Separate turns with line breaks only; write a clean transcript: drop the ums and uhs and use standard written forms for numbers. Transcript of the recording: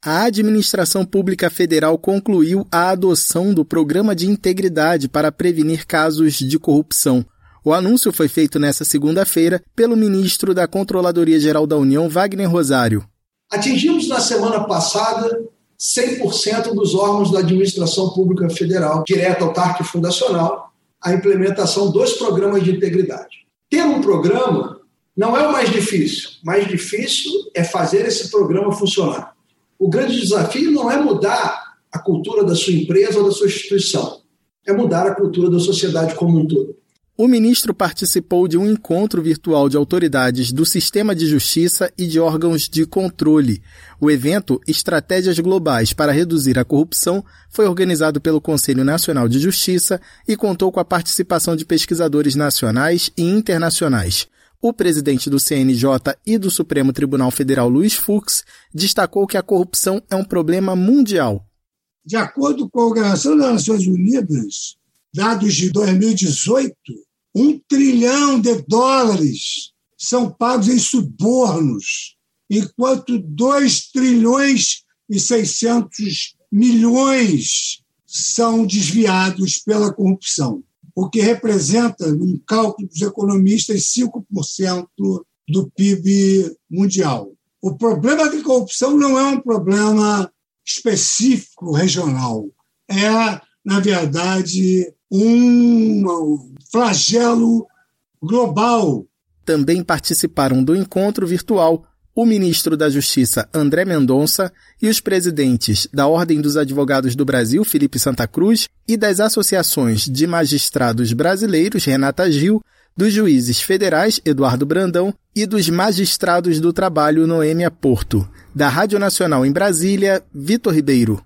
A Administração Pública Federal concluiu a adoção do Programa de Integridade para prevenir casos de corrupção. O anúncio foi feito nesta segunda-feira pelo ministro da Controladoria-Geral da União, Wagner Rosário.
Atingimos na semana passada 100% dos órgãos da Administração Pública Federal, direta, autárquica e fundacional, a implementação dos programas de integridade. Ter um programa não é o mais difícil. O mais difícil é fazer esse programa funcionar. O grande desafio não é mudar a cultura da sua empresa ou da sua instituição, é mudar a cultura da sociedade como um todo.
O ministro participou de um encontro virtual de autoridades do Sistema de Justiça e de órgãos de controle. O evento Estratégias Globais para Reduzir a Corrupção foi organizado pelo Conselho Nacional de Justiça e contou com a participação de pesquisadores nacionais e internacionais. O presidente do CNJ e do Supremo Tribunal Federal, Luiz Fux, destacou que a corrupção é um problema mundial.
De acordo com a Organização das Nações Unidas, dados de 2018, $1 trilhão são pagos em subornos, enquanto 2 trilhões e 600 milhões são desviados pela corrupção, o que representa, num cálculo dos economistas, 5% do PIB mundial. O problema da corrupção não é um problema específico regional, é, na verdade, um flagelo global.
Também participaram do encontro virtual o ministro da Justiça, André Mendonça, e os presidentes da Ordem dos Advogados do Brasil, Felipe Santa Cruz, e das associações de magistrados brasileiros, Renata Gil, dos juízes federais, Eduardo Brandão, e dos magistrados do trabalho, Noêmia Porto. Da Rádio Nacional em Brasília, Vitor Ribeiro.